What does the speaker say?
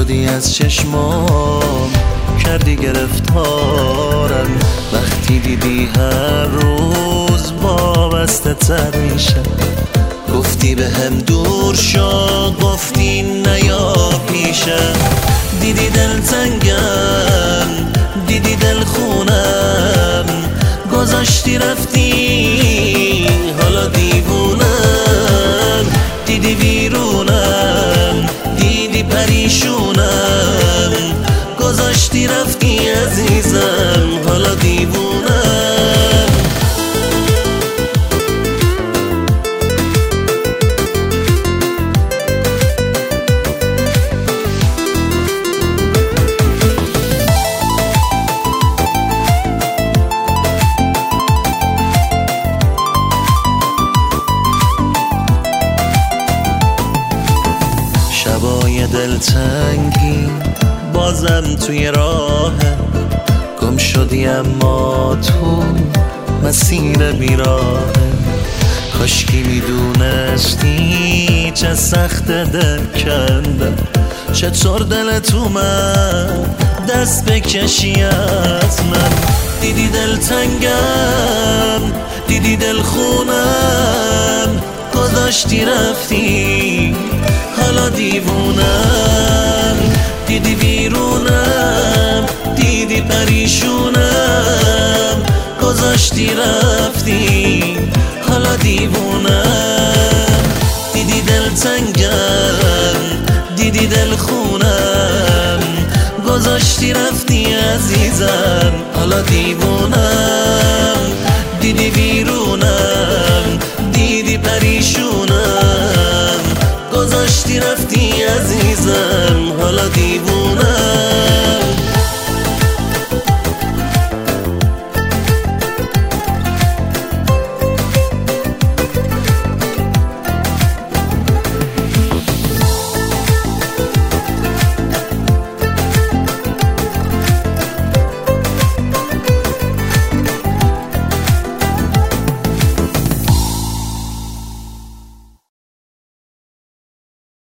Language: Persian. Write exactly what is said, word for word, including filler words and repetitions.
شدی از چشمام، کردی گرفتارم. وقتی دیدی هر روز وابسته تر میشم، گفتی به هم دور شو، گفتی نیا پیشم. دیدی دل تنگم، دیدی دل خونم، گذاشتی رفتی حالا دیوونم. دیدی ویرونم، دیدی پریشونم، گذاشتی رفتی عزیزم حالا دیوونم. شبای دلتنگی بازم توی راه، گم شدی اما تو مسیر بیراه. کاشکی میدونستی چه سخت دل کندم، چطور دلت اومد دست بکشی از من. دیدی دلتنگم، دیدی دل خونم، گذاشتی رفتی حالا دیوونم. دیدی ویرونم، دیدی پریشونم، گذاشتی رفتی حالا دیوونم. دیدی دلتنگم، دیدی دل خونم، گذاشتی رفتی عزیزم حالا دیوونم. دیدی ویرونم، دیدی پریشونم، گذاشتی رفتی عزیزم